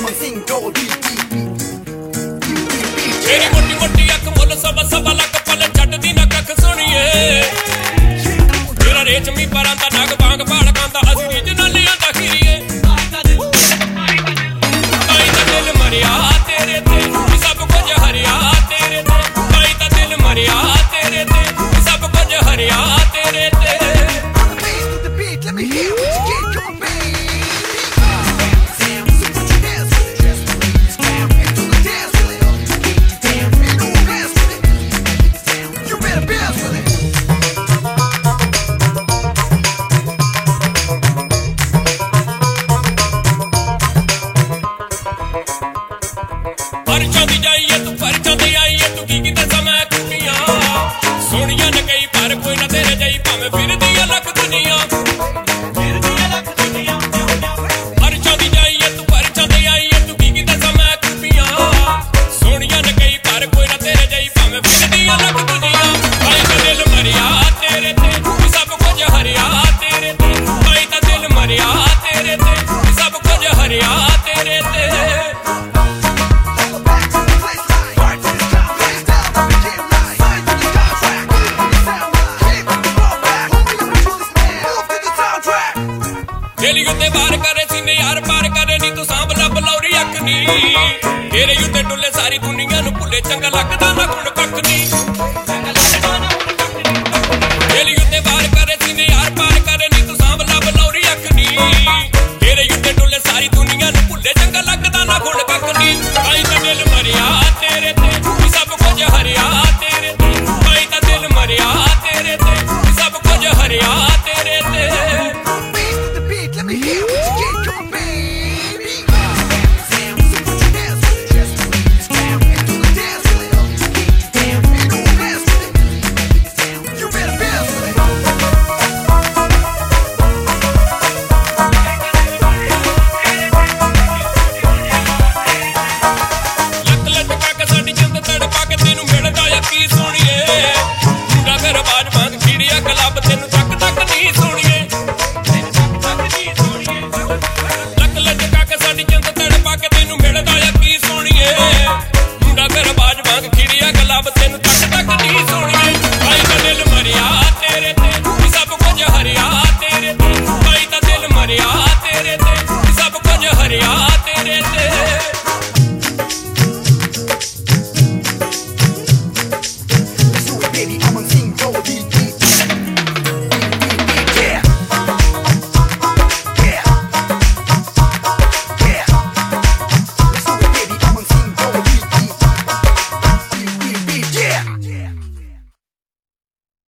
तेरी मोटी मोटी अख मुल सवा सवा लख पल छड्डदी ना कख सुणीए तेरा रेशमी परां दा नग बांग भाड़ खांदा असीं रीझ नाल लिआंदा खीरीए आई दा दिल मरिया तेरे ते सब कुछ हरिया तेरे ते आई दा दिल मरिया तेरे ते सब कुछ हरिया तेरे ते फर्शों दी जाइए तू फर्शों ते आइए तू की दसा मैं कुड़ियां सोनिया न कई पर कोई ना तेरे जाई भावें फिरदी अलग दुनिया फर्शों दी जाइए तू फर्शों ते आइए तू की दसा मैं कुड़ियां सोनिया न कई पर कोई ना तेरे जाई भावें फिरदी अलग दुनिया आई दा दिल मरिया तेरे ते सब कुछ हरिया तेरे ते आई दा दिल मरिया तेरे ते सब कुछ हरिया तेरे ते तेरी उत्ते वार करे सीने यार पार करे नी तू सांभ लब लौरी अख नी तेरे उत्ते डुले सारी दुनिया नू भुले चंगा लगदा ना गुण कख नी तेरी उत्ते वार करे सीने यार पार करे नी तू सांभ लब लौरी अख नी तेरे उत्ते डुले सारी दुनिया नू भुले चंगा